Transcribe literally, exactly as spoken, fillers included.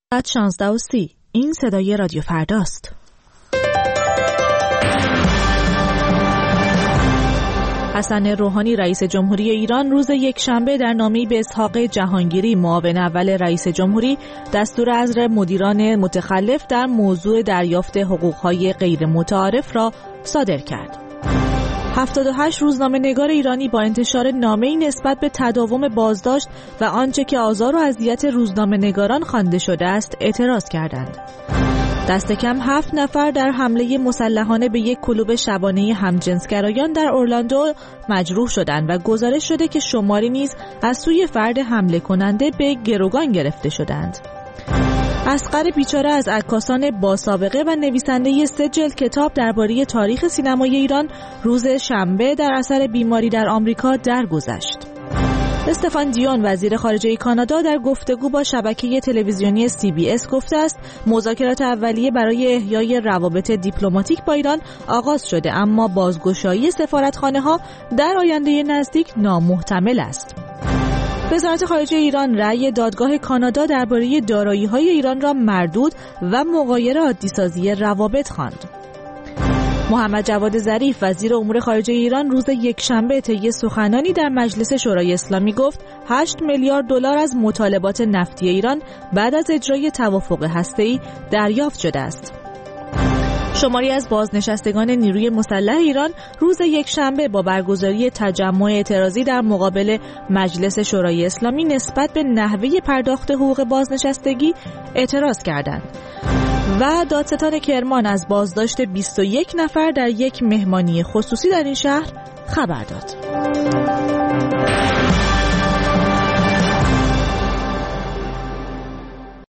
ساعت شانزده و سی. این صدای رادیو فرداست. حسن روحانی رئیس جمهوری ایران روز یکشنبه در نامه‌ای به اسحاق جهانگیری معاون اول رئیس جمهوری دستور عزل مدیران متخلف در موضوع دریافت حقوق‌های غیر متعارف را صادر کرد. هفتاد و هشت روزنامه‌نگار ایرانی با انتشار نامه‌ای نسبت به تداوم بازداشت و آنچه که آزار و اذیت روزنامه‌نگاران خوانده شده است اعتراض کردند. دست کم هفت نفر در حمله مسلحانه به یک کلوب شبانه همجنسگرایان در اورلاندو مجروح شدند و گزارش شده که شماری نیز از سوی فرد حمله کننده به گروگان گرفته شدند. اصغر بیچاره از عکاسان با سابقه و نویسنده سه جلد کتاب درباره تاریخ سینمای ایران روز شنبه در اثر بیماری در آمریکا درگذشت. استفان دیون وزیر خارجه کانادا در گفتگو با شبکه تلویزیونی سی بی اس گفته است مذاکرات اولیه برای احیای روابط دیپلماتیک با ایران آغاز شده، اما بازگشایی سفارتخانه‌ها در آینده نزدیک نامحتمل است. وزارت خارجه ایران رأی دادگاه کانادا درباره دارایی‌های ایران را مردود و مغایر عادی‌سازی روابط خواند. محمد جواد ظریف وزیر امور خارجه ایران روز یکشنبه طی سخنانی در مجلس شورای اسلامی گفت هشت میلیارد دلار از مطالبات نفتی ایران بعد از اجرای توافق هسته‌ای دریافت شده است. شماری از بازنشستگان نیروی مسلح ایران روز یکشنبه با برگزاری تجمع اعتراضی در مقابل مجلس شورای اسلامی نسبت به نحوه پرداخت حقوق بازنشستگی اعتراض کردند و دادستان کرمان از بازداشت بیست و یک نفر در یک مهمانی خصوصی در این شهر خبر داد.